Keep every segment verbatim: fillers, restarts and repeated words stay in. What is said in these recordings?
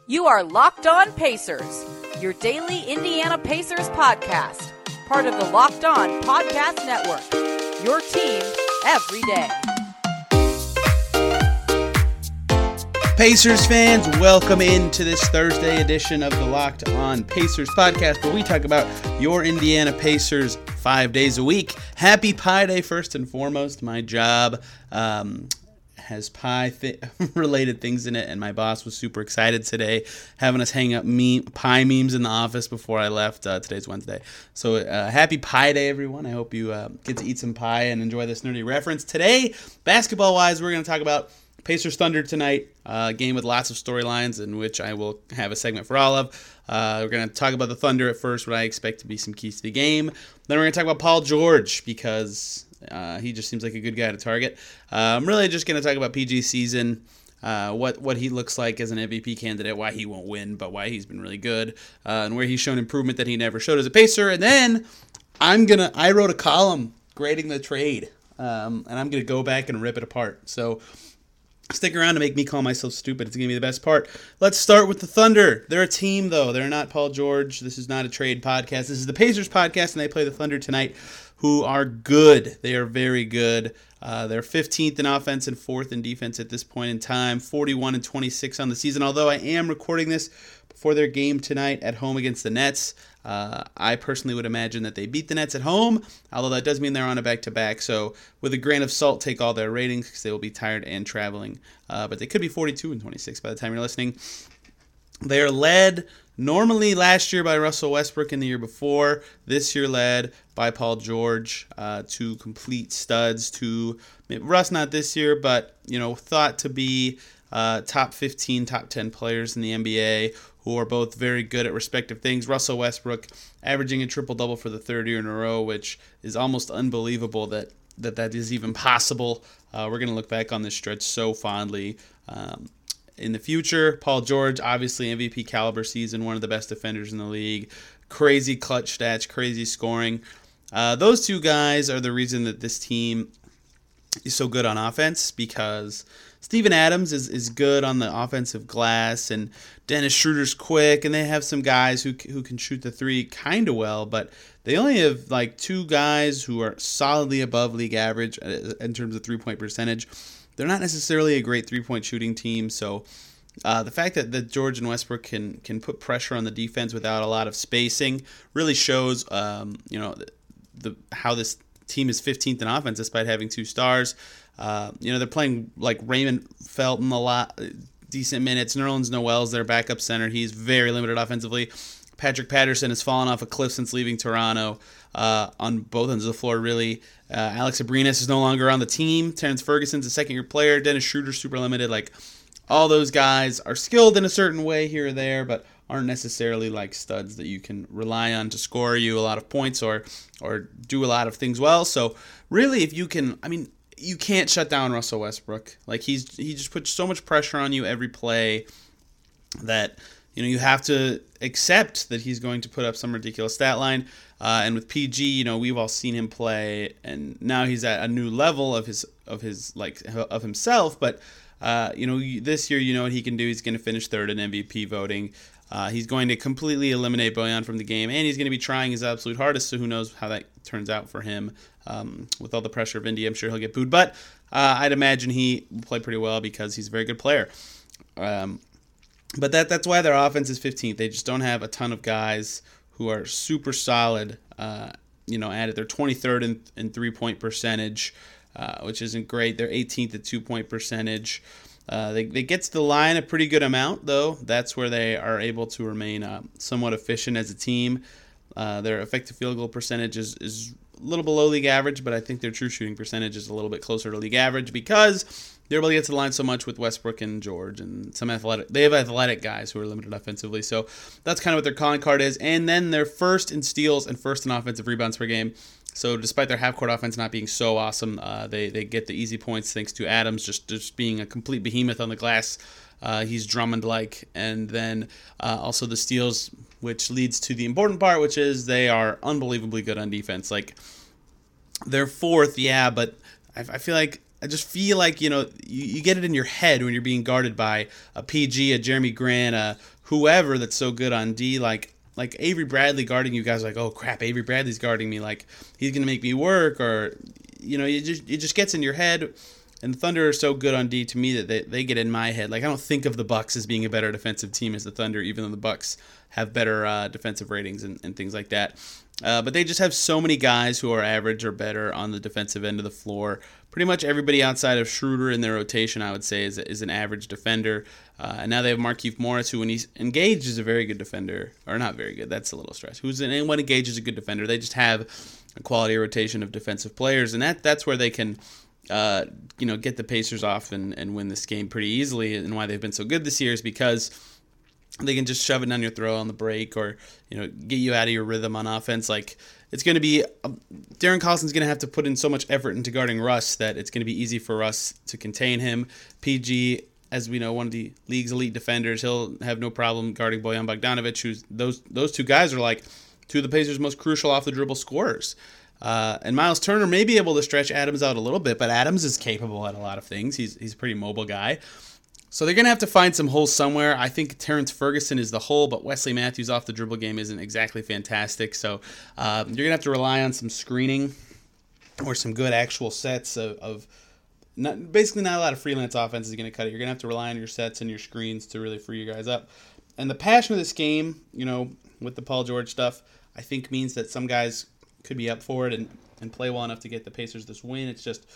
You are Locked On Pacers, your daily Indiana Pacers podcast, part of the Locked On Podcast Network, your team every day. Pacers fans, welcome into this Thursday edition of the Locked On Pacers podcast, where we talk about your Indiana Pacers five days a week. Happy Pi Day, first and foremost. My job um, has pie th- related things in it, and my boss was super excited today, having us hang up meme- pie memes in the office before I left. Uh, today's Wednesday. So uh, happy Pi Day, everyone. I hope you uh, get to eat some pie and enjoy this nerdy reference. Today, basketball-wise, we're going to talk about Pacers Thunder tonight, a uh, game with lots of storylines in which I will have a segment for all of. Uh, we're going to talk about the Thunder at first, what I expect to be some keys to the game. Then we're going to talk about Paul George because uh, he just seems like a good guy to target. Uh, I'm really just going to talk about P G's season, uh, what what he looks like as an M V P candidate, why he won't win, but why he's been really good, uh, and where he's shown improvement that he never showed as a Pacer. And then I'm gonna I wrote a column grading the trade, um, and I'm going to go back and rip it apart. So stick around to make me call myself stupid. It's going to be the best part. Let's start with the Thunder. They're a team, though. They're not Paul George. This is not a trade podcast. This is the Pacers podcast, and they play the Thunder tonight, who are good. They are very good. Uh, they're fifteenth in offense and fourth in defense at this point in time, forty-one and twenty-six on the season. Although I am recording this before their game tonight at home against the Nets, Uh, I personally would imagine that they beat the Nets at home, although that does mean they're on a back-to-back. So with a grain of salt, take all their ratings because they will be tired and traveling. Uh, but they could be forty-two and twenty-six by the time you're listening. They are led normally last year by Russell Westbrook and the year before. This year led by Paul George, uh, two complete studs. To Russ not this year, but you know thought to be uh, top fifteen, top ten players in the N B A, who are both very good at respective things. Russell Westbrook averaging a triple-double for the third year in a row, which is almost unbelievable that that, that is even possible. Uh, we're going to look back on this stretch so fondly um, in the future. Paul George, obviously M V P caliber season, one of the best defenders in the league. Crazy clutch stats, crazy scoring. Uh, those two guys are the reason that this team is so good on offense, because Steven Adams is, is good on the offensive glass, and Dennis Schroeder's quick, and they have some guys who who can shoot the three kind of well, but they only have like two guys who are solidly above league average in terms of three-point percentage. They're not necessarily a great three-point shooting team, so uh, the fact that, that George and Westbrook can can put pressure on the defense without a lot of spacing really shows um, you know the, the how this team is fifteenth in offense despite having two stars. Uh, you know, they're playing like Raymond Felton a lot, decent minutes. Nerlens Noel's their backup center. He's very limited offensively. Patrick Patterson has fallen off a cliff since leaving Toronto uh, on both ends of the floor, really. Uh, Alex Abrinas is no longer on the team. Terrence Ferguson's a second-year player. Dennis Schroeder's super limited. Like, all those guys are skilled in a certain way here or there, but aren't necessarily like studs that you can rely on to score you a lot of points or or do a lot of things well. So, really, if you can, I mean, you can't shut down Russell Westbrook. Like he's he just puts so much pressure on you every play that you know you have to accept that he's going to put up some ridiculous stat line. Uh, and with P G, you know we've all seen him play, and now he's at a new level of his of his like of himself. But uh, you know this year, you know what he can do. He's going to finish third in M V P voting. Uh, he's going to completely eliminate Bojan from the game, and he's going to be trying his absolute hardest, so who knows how that turns out for him. Um, with all the pressure of Indy, I'm sure he'll get booed, but uh, I'd imagine he will play pretty well because he's a very good player. Um, but that that's why their offense is fifteenth. They just don't have a ton of guys who are super solid, uh, you know, at it. They're twenty-third in, in three-point percentage, uh, which isn't great. They're eighteenth at two-point percentage. Uh, they, they get to the line a pretty good amount, though. That's where they are able to remain uh, somewhat efficient as a team. Uh, their effective field goal percentage is, is a little below league average, but I think their true shooting percentage is a little bit closer to league average because they're able to get to the line so much with Westbrook and George and some athletic. They have athletic guys who are limited offensively, so that's kind of what their calling card is. And then they're first in steals and first in offensive rebounds per game. So despite their half-court offense not being so awesome, uh, they they get the easy points thanks to Adams just, just being a complete behemoth on the glass. Uh, he's Drummond-like. And then uh, also the steals, which leads to the important part, which is they are unbelievably good on defense. Like, they're fourth, yeah, but I, I feel like I just feel like, you know, you, you get it in your head when you're being guarded by a P G, a Jeremy Grant, a whoever that's so good on D, like like Avery Bradley guarding you guys, like, oh crap, Avery Bradley's guarding me, like he's gonna make me work, or you know, it just it just gets in your head. And the Thunder are so good on D to me that they, they get in my head. Like, I don't think of the Bucks as being a better defensive team as the Thunder, even though the Bucks have better uh, defensive ratings and, and things like that. Uh, but they just have so many guys who are average or better on the defensive end of the floor. Pretty much everybody outside of Schroeder in their rotation, I would say, is, is an average defender. Uh, and now they have Markieff Morris, who when he's engaged is a very good defender. Or not very good, that's a little stress. Who's in, when engaged is a good defender. They just have a quality rotation of defensive players. And that that's where they can... Uh, you know, get the Pacers off and, and win this game pretty easily. And why they've been so good this year is because they can just shove it down your throat on the break, or, you know, get you out of your rhythm on offense. Like, it's going to be, uh, Darren Collison's going to have to put in so much effort into guarding Russ that it's going to be easy for Russ to contain him. P G, as we know, one of the league's elite defenders, he'll have no problem guarding Bojan Bogdanovic, who's those those two guys are like two of the Pacers' most crucial off the dribble scorers. Uh, and Miles Turner may be able to stretch Adams out a little bit, but Adams is capable at a lot of things. He's he's a pretty mobile guy. So they're going to have to find some holes somewhere. I think Terrence Ferguson is the hole, but Wesley Matthews off the dribble game isn't exactly fantastic. So uh, you're going to have to rely on some screening or some good actual sets of, of not, basically not a lot of freelance offense is going to cut it. You're going to have to rely on your sets and your screens to really free you guys up. And the passion of this game, you know, with the Paul George stuff, I think means that some guys could be up for it and, and play well enough to get the Pacers this win. It's just,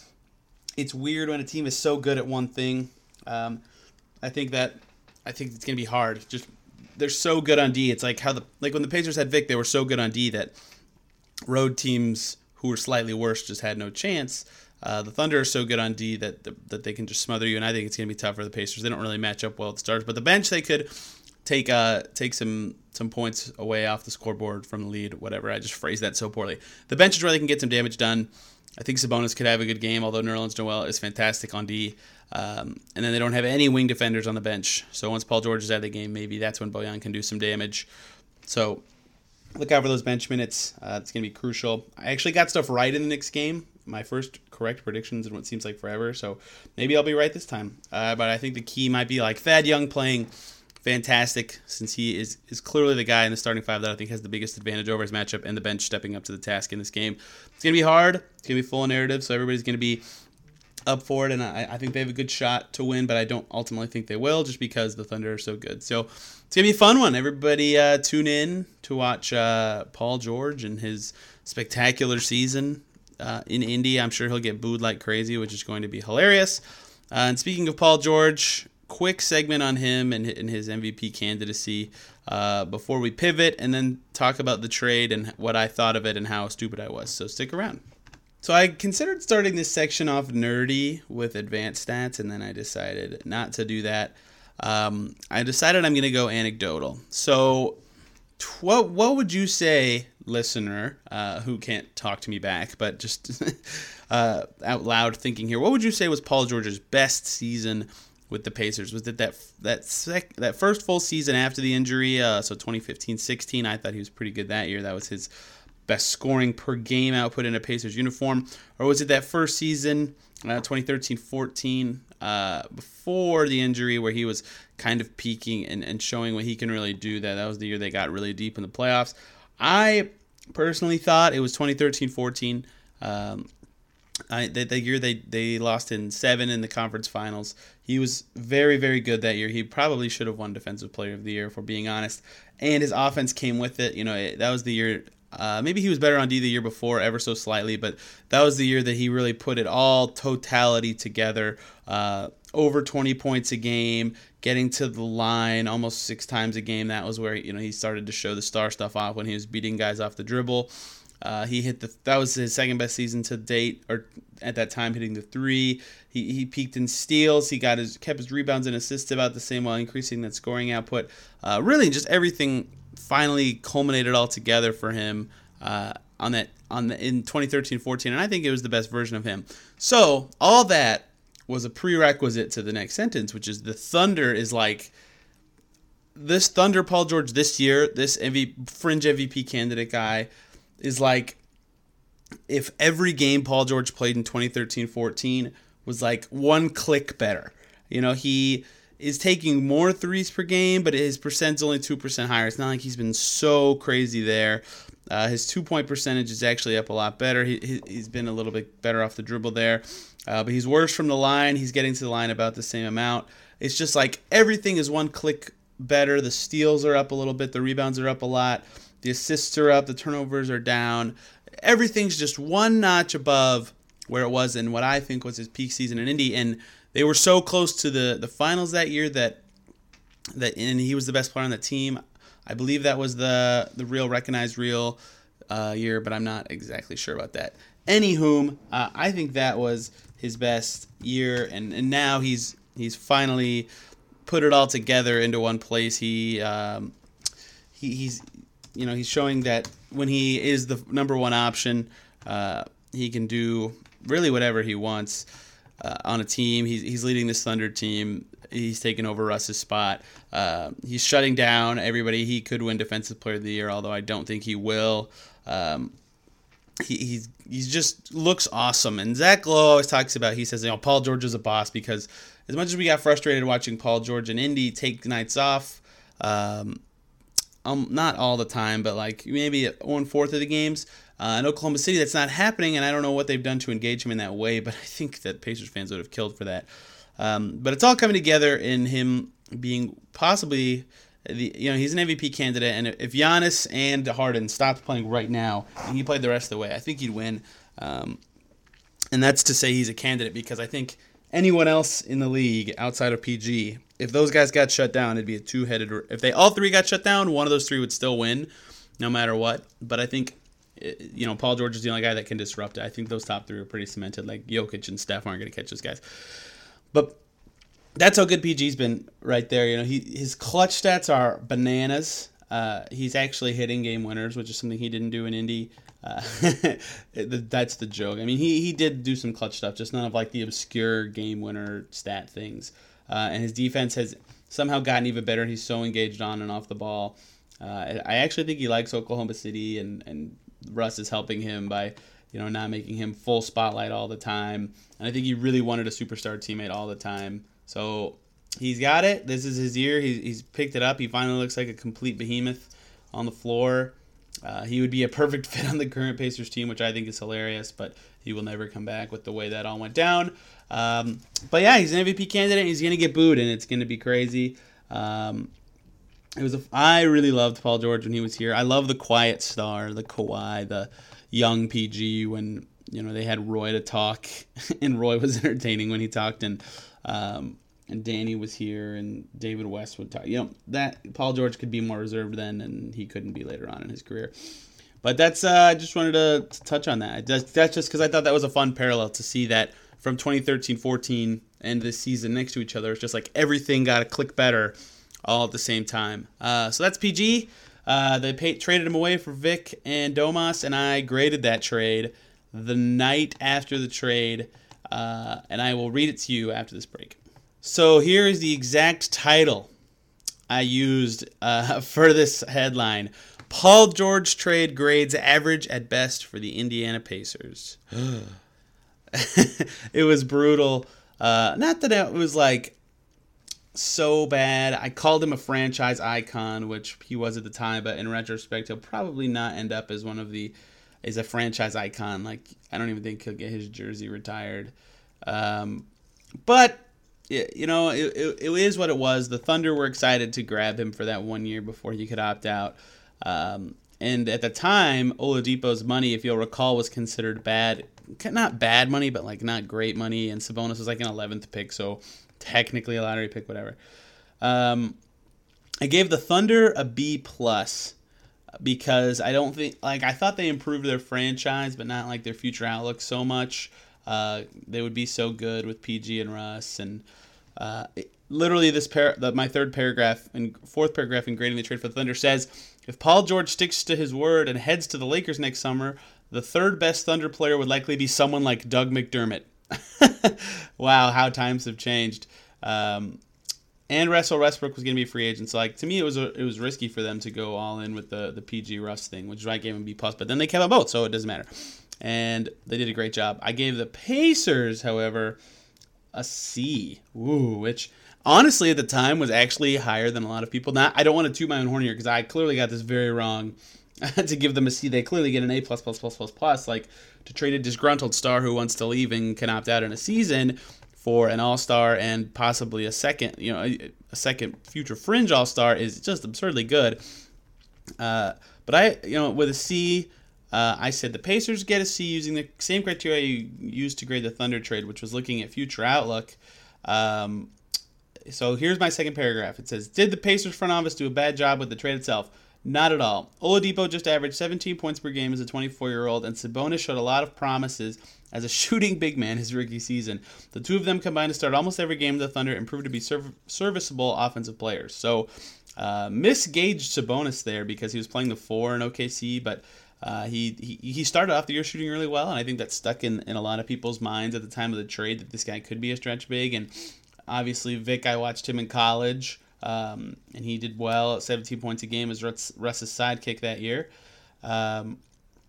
it's weird when a team is so good at one thing. Um, I think that, I think it's going to be hard. Just, they're so good on D. It's like how the, like when the Pacers had Vic, they were so good on D that road teams who were slightly worse just had no chance. Uh, the Thunder are so good on D that, that they can just smother you, and I think it's going to be tough for the Pacers. They don't really match up well at the start, but the bench, they could take uh take some some points away off the scoreboard from the lead, whatever. I just phrased that so poorly. The bench is where they can get some damage done. I think Sabonis could have a good game, although Nerlens Noel is fantastic on D. Um, and then they don't have any wing defenders on the bench. So once Paul George is out of the game, maybe that's when Bojan can do some damage. So look out for those bench minutes. Uh, it's going to be crucial. I actually got stuff right in the Knicks game. My first correct predictions in what seems like forever. So maybe I'll be right this time. Uh, but I think the key might be like Thad Young playing fantastic, since he is, is clearly the guy in the starting five that I think has the biggest advantage over his matchup, and the bench stepping up to the task in this game. It's going to be hard. It's going to be full of narrative, so everybody's going to be up for it, and I, I think they have a good shot to win, but I don't ultimately think they will, just because the Thunder are so good. So it's going to be a fun one. Everybody uh, tune in to watch uh, Paul George and his spectacular season uh, in Indy. I'm sure he'll get booed like crazy, which is going to be hilarious. Uh, and speaking of Paul George, quick segment on him and, and his M V P candidacy uh, before we pivot, and then talk about the trade and what I thought of it and how stupid I was. So stick around. So I considered starting this section off nerdy with advanced stats, and then I decided not to do that. Um, I decided I'm going to go anecdotal. So what what would you say, listener, uh, who can't talk to me back, but just uh, out loud thinking here, what would you say was Paul George's best season with the Pacers? Was it that that sec, that first full season after the injury, uh, so twenty fifteen sixteen? I thought he was pretty good that year. That was his best scoring per game output in a Pacers uniform. Or was it that first season, uh, twenty thirteen fourteen, uh, before the injury, where he was kind of peaking and, and showing what he can really do? That that was the year they got really deep in the playoffs. I personally thought it was twenty thirteen fourteen. Um, I, that the year they, they lost in seven in the conference finals. He was very, very good that year. He probably should have won Defensive Player of the Year, if we're being honest. And his offense came with it. You know, it, that was the year. Uh, maybe he was better on D the year before, ever so slightly, but that was the year that he really put it all totality together. Uh, over twenty points a game, getting to the line almost six times a game. That was where, you know, he started to show the star stuff off, when he was beating guys off the dribble. Uh, he hit the that was his second best season to date, or at that time hitting the three. He he peaked in steals. He got his kept his rebounds and assists about the same while increasing that scoring output. Uh, really, just everything finally culminated all together for him uh, on that on the in twenty thirteen fourteen, and I think it was the best version of him. So all that was a prerequisite to the next sentence, which is the Thunder is like this Thunder Paul George this year. This M V P, fringe M V P candidate guy is like if every game Paul George played in twenty thirteen fourteen was like one click better. You know, he is taking more threes per game, but his percent's only two percent higher. It's not like he's been so crazy there. Uh, his two-point percentage is actually up a lot better. He, he, he's been a little bit better off the dribble there. Uh, but he's worse from the line. He's getting to the line about the same amount. It's just like everything is one click better. The steals are up a little bit. The rebounds are up a lot. The assists are up. The turnovers are down. Everything's just one notch above where it was in what I think was his peak season in Indy. And they were so close to the, the finals that year that that and he was the best player on the team. I believe that was the the real recognized real uh, year, but I'm not exactly sure about that. Anywhom, uh, I think that was his best year, and, and now he's he's finally put it all together into one place. He um, he he's you know he's showing that when he is the number one option, uh, he can do really whatever he wants uh, on a team. He's he's leading this Thunder team. He's taking over Russ's spot. Uh, he's shutting down everybody. He could win Defensive Player of the Year, although I don't think he will. Um, he he's he's just looks awesome. And Zach Lowe always talks about, he says, you know, Paul George is a boss, because as much as we got frustrated watching Paul George and Indy take nights off, um, um, not all the time, but like maybe one fourth of the games. Uh, in Oklahoma City, that's not happening, and I don't know what they've done to engage him in that way, but I think that Pacers fans would have killed for that. Um, but it's all coming together in him being possibly, the you know, he's an M V P candidate, and if Giannis and Harden stopped playing right now and he played the rest of the way, I think he'd win. Um, and that's to say he's a candidate, because I think anyone else in the league outside of P G, if those guys got shut down, it'd be a two-headed. If they all three got shut down, one of those three would still win, no matter what. But I think, you know, Paul George is the only guy that can disrupt it. I think those top three are pretty cemented. Like Jokic and Steph aren't going to catch those guys. But that's how good P G's been right there. You know, he his clutch stats are bananas. Uh, he's actually hitting game winners, which is something he didn't do in Indy. Uh, that's the joke. I mean, he, he did do some clutch stuff, just none of like the obscure game winner stat things. Uh, and his defense has somehow gotten even better. He's so engaged on and off the ball. Uh, I actually think he likes Oklahoma City, and, and Russ is helping him by, you know, not making him full spotlight all the time. And I think he really wanted a superstar teammate all the time. So he's got it. This is his year. He's, he's picked it up. He finally looks like a complete behemoth on the floor. Uh, he would be a perfect fit on the current Pacers team, which I think is hilarious, but he will never come back with the way that all went down. Um, but yeah, he's an M V P candidate. He's going to get booed, and it's going to be crazy. Um, it was a, I really loved Paul George when he was here. I love the quiet star, the Kawhi, the young P G, when, you know, they had Roy to talk, and Roy was entertaining when he talked, and um, and Danny was here, and David West would talk. You know, that Paul George could be more reserved then, and he couldn't be later on in his career. But that's uh, I just wanted to, to touch on that. That's, that's just because I thought that was a fun parallel to see that from twenty thirteen fourteen and this season next to each other. It's just like everything got a click better all at the same time. Uh, so that's P G. Uh, they paid, traded him away for Vic and Domas, and I graded that trade the night after the trade, uh, and I will read it to you after this break. So here is the exact title I used uh, for this headline. Paul George trade grades average at best for the Indiana Pacers. It was brutal. Uh, not that it was like so bad. I called him a franchise icon, which he was at the time, but in retrospect, he'll probably not end up as one of the as a franchise icon. Like, I don't even think he'll get his jersey retired. Um, but it, you know, it, it, it is what it was. The Thunder were excited to grab him for that one year before he could opt out. Um, and at the time, Oladipo's money, if you'll recall, was considered bad. Not bad money, but like not great money. And Sabonis was like an eleventh pick, so technically a lottery pick, whatever. Um, I gave the Thunder a B plus because I don't think, like, I thought they improved their franchise, but not like their future outlook so much. Uh, they would be so good with P G and Russ, and uh, it, literally this par- the, my third paragraph and fourth paragraph in grading the trade for the Thunder says, if Paul George sticks to his word and heads to the Lakers next summer, the third best Thunder player would likely be someone like Doug McDermott. Wow, how times have changed. Um, and Russell Westbrook was going to be a free agent, so like to me it was a, it was risky for them to go all in with the the P G Russ thing, which is why I gave him B plus. But then they kept them both, so it doesn't matter. And they did a great job. I gave the Pacers, however, a C. Ooh, which honestly at the time was actually higher than a lot of people. Now, I don't want to toot my own horn here because I clearly got this very wrong to give them a C. They clearly get an A plus plus plus plus plus. Like, to trade a disgruntled star who wants to leave and can opt out in a season for an all-star and possibly a second, you know, a, a second future fringe all-star is just absurdly good. Uh, but I, you know, with a C, uh, I said the Pacers get a C using the same criteria you used to grade the Thunder trade, which was looking at future outlook. Um, so here's my second paragraph. It says, did the Pacers front office do a bad job with the trade itself? Not at all. Oladipo just averaged seventeen points per game as a twenty-four-year-old, and Sabonis showed a lot of promises as a shooting big man his rookie season. The two of them combined to start almost every game of the Thunder and proved to be serv- serviceable offensive players. So, uh, misgauged Sabonis there because he was playing the four in O K C, but uh, he, he he started off the year shooting really well, and I think that stuck in, in a lot of people's minds at the time of the trade that this guy could be a stretch big. And obviously, Vic, I watched him in college. Um, and he did well at seventeen points a game as Russ, Russ's sidekick that year. Um,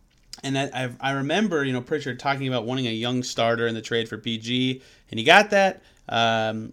and I, I, I remember, you know, Pritchard talking about wanting a young starter in the trade for P G, and he got that. Um,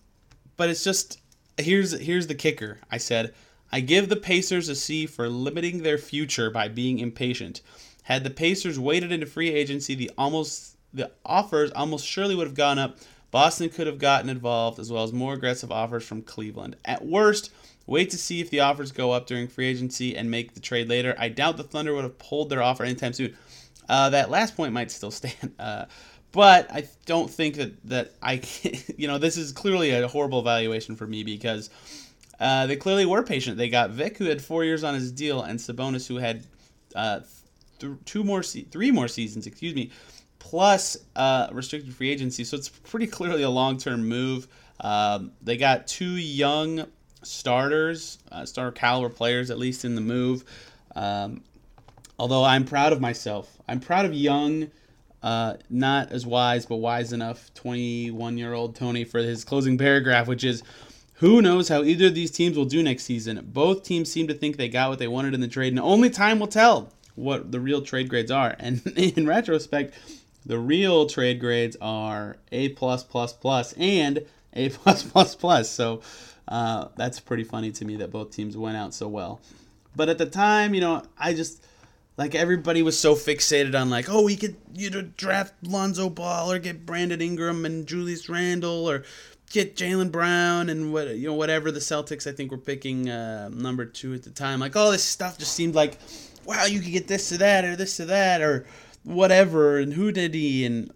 but it's just, here's here's the kicker. I said, I give the Pacers a C for limiting their future by being impatient. Had the Pacers waited into free agency, the almost the offers almost surely would have gone up. Boston could have gotten involved, as well as more aggressive offers from Cleveland. At worst, wait to see if the offers go up during free agency and make the trade later. I doubt the Thunder would have pulled their offer anytime soon. Uh, that last point might still stand. Uh, but I don't think that, that I can, you know, this is clearly a horrible evaluation for me because uh, they clearly were patient. They got Vic, who had four years on his deal, and Sabonis, who had uh, th- two more, se- three more seasons, excuse me, plus uh, restricted free agency. So it's pretty clearly a long-term move. Um, they got two young starters, uh, starter caliber players, at least in the move. Um, although I'm proud of myself. I'm proud of young, uh, not as wise, but wise enough twenty-one-year-old Tony for his closing paragraph, which is, who knows how either of these teams will do next season. Both teams seem to think they got what they wanted in the trade, and only time will tell what the real trade grades are. And in retrospect, the real trade grades are A plus plus plus and A plus plus plus. So uh, that's pretty funny to me that both teams went out so well. But at the time, you know, I just, like, everybody was so fixated on, like, oh, we could, you know, draft Lonzo Ball or get Brandon Ingram and Julius Randle or get Jaylen Brown and what, you know, whatever the Celtics, I think, were picking uh, number two at the time. Like, all this stuff just seemed like, wow, you could get this to that or this to that or whatever, and who did he, and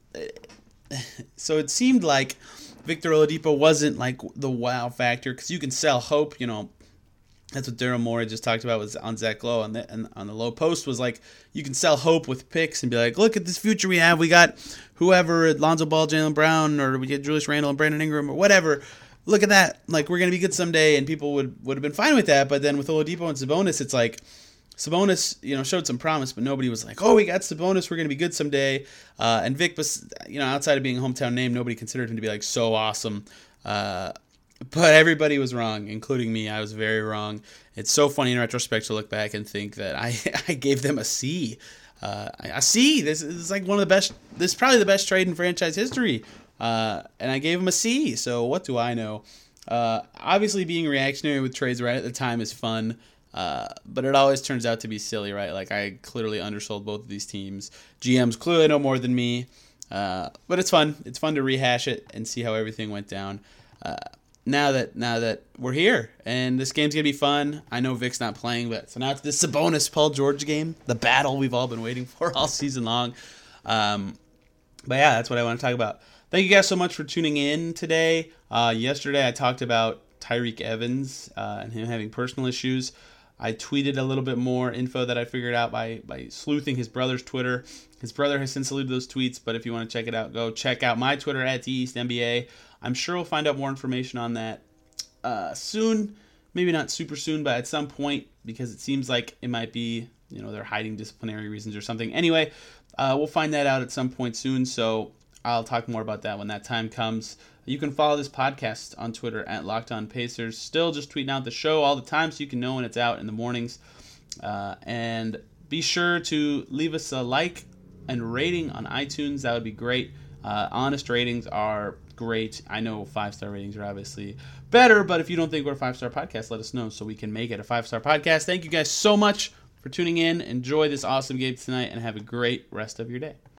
so it seemed like Victor Oladipo wasn't like the wow factor, because you can sell hope, you know, that's what Daryl Morey just talked about was on Zach Lowe, and, the, and on the Low Post was like, you can sell hope with picks and be like, look at this future we have, we got whoever, Lonzo Ball, Jaylen Brown, or we get Julius Randle and Brandon Ingram, or whatever, look at that, like, we're going to be good someday, and people would, would have been fine with that. But then with Oladipo and Sabonis, it's like, Sabonis, you know, showed some promise, but nobody was like, oh, we got Sabonis, we're going to be good someday. Uh, and Vic was, you know, outside of being a hometown name, nobody considered him to be, like, so awesome. Uh, but everybody was wrong, including me. I was very wrong. It's so funny in retrospect to look back and think that I, I gave them a C. Uh, a C. This is, like, one of the best, this is probably the best trade in franchise history. Uh, and I gave them a C, so what do I know? Uh, obviously, being reactionary with trades right at the time is fun. Uh, but it always turns out to be silly, right? Like, I clearly undersold both of these teams. G Ms clearly know more than me. Uh, but it's fun. It's fun to rehash it and see how everything went down. Uh, now that now that we're here, and this game's going to be fun. I know Vic's not playing, but so now it's the Sabonis Paul George game, the battle we've all been waiting for all season long. Um, but yeah, that's what I want to talk about. Thank you guys so much for tuning in today. Uh, yesterday I talked about Tyreke Evans uh, and him having personal issues. I tweeted a little bit more info that I figured out by, by sleuthing his brother's Twitter. His brother has since deleted those tweets, but if you want to check it out, go check out my Twitter at T East N B A. I'm sure we'll find out more information on that uh, soon. Maybe not super soon, but at some point, because it seems like it might be, you know, they're hiding disciplinary reasons or something. Anyway, uh, we'll find that out at some point soon, so I'll talk more about that when that time comes. You can follow this podcast on Twitter at Locked On Pacers. Still just tweeting out the show all the time so you can know when it's out in the mornings. Uh, and be sure to leave us a like and rating on iTunes. That would be great. Uh, honest ratings are great. I know five-star ratings are obviously better, but if you don't think we're a five-star podcast, let us know so we can make it a five-star podcast. Thank you guys so much for tuning in. Enjoy this awesome game tonight, and have a great rest of your day.